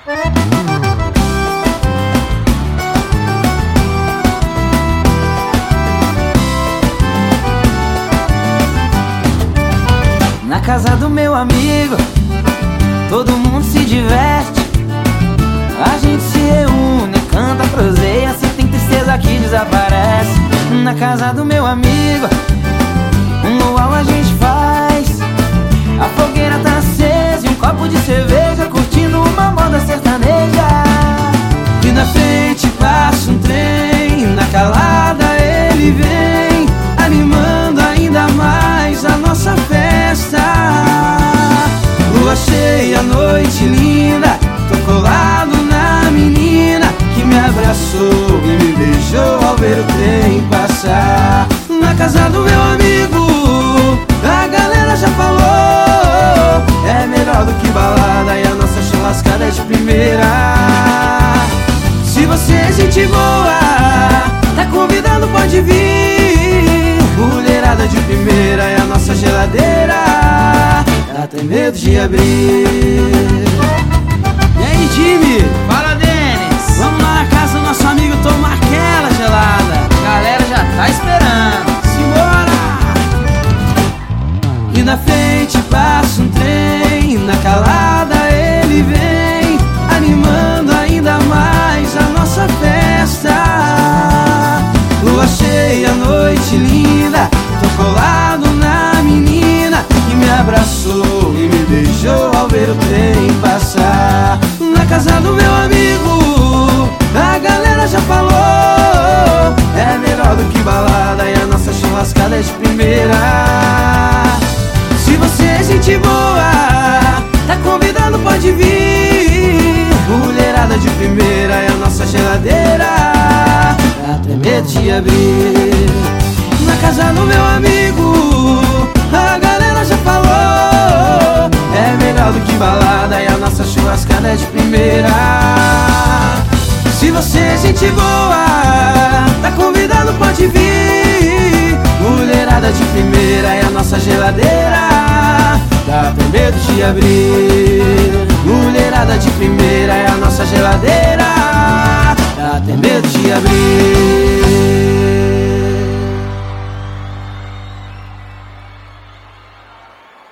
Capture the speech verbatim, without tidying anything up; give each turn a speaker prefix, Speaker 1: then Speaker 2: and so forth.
Speaker 1: Na casa do meu amigo, todo mundo se diverte. A gente se reúne, canta, proseia, se tem tristeza que desaparece. Na casa do meu amigo, um luau a gente faz. A fogueira tá acesa e um copo de cerveja, curtindo uma moda sertaneja. E na frente passa um trem, na calada ele vem, animando ainda mais a nossa festa. Lua cheia, noite linda, tô colado na menina que me abraçou e me beijou ao ver o trem passar. Na casa do meu amigo, a galera já falou, é melhor do que balada e a nossa churrascada é de primeira. Se você é gente boa, tá convidado, pode vir. Mulherada de primeira é a nossa geladeira, ela tem medo de abrir.
Speaker 2: E aí, time? Fala, Denis. Vamos lá na casa do nosso amigo tomar aquela gelada. A galera já tá esperando. Simbora!
Speaker 1: E na frente passa um trem, na calada ele vem, animando ainda mais a nossa festa. Lua cheia, noite linda, tô colado na menina que me abraçou e me beijou ao ver o trem passar. Na casa do meu amigo, a galera já falou, é melhor do que balada e a nossa churrascada é de primeira. Se você é gente boa, tá convidado, pode vir. Mulherada de primeira é a nossa geladeira, dá até medo de abrir. Na casa do meu amigo, a galera já falou, é melhor do que balada e a nossa churrascada é de primeira. Se você é gente boa, tá convidado, pode vir. Mulherada de primeira é a nossa geladeira, dá até medo de abrir. Mulherada de primeira é a nossa geladeira, dá até medo de abrir.